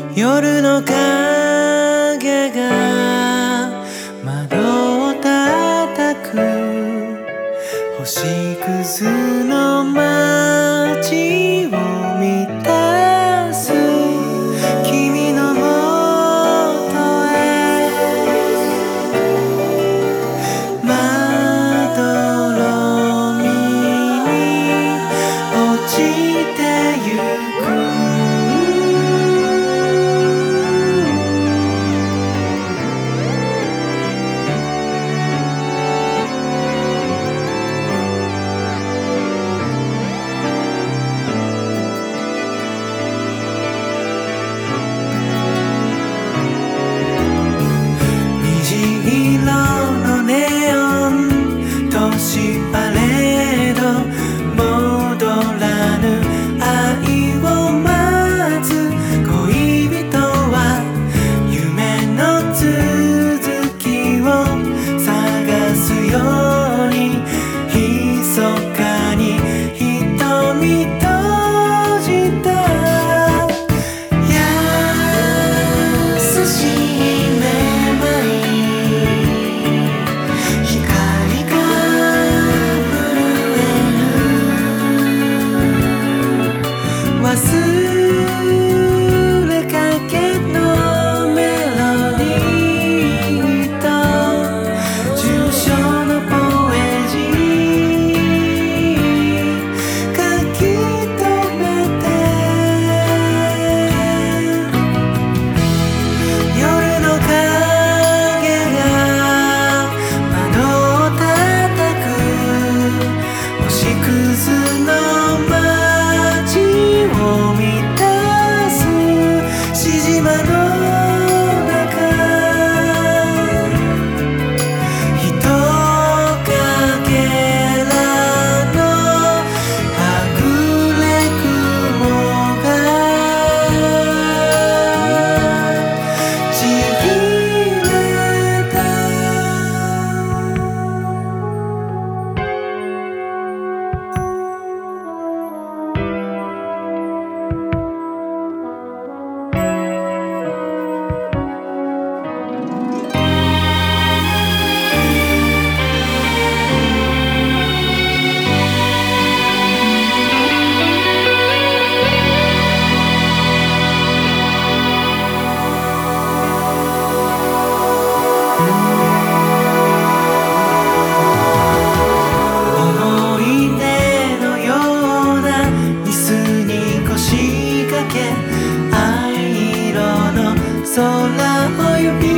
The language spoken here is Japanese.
夜の影が窓を叩く星屑の街を満たす君のもとへまどろみに落ちてゆくパレード戻らぬ愛を待つ恋人は夢の続きを探すように密かに瞳閉じた優しいめまい忘れかけのメロディーと抽象のポエジー書き留めて夜の影が窓を叩く星屑の街を満たすしじまの中人影らのはぐれ雲がちぎれた思い出のような椅子に腰掛け藍色の空を指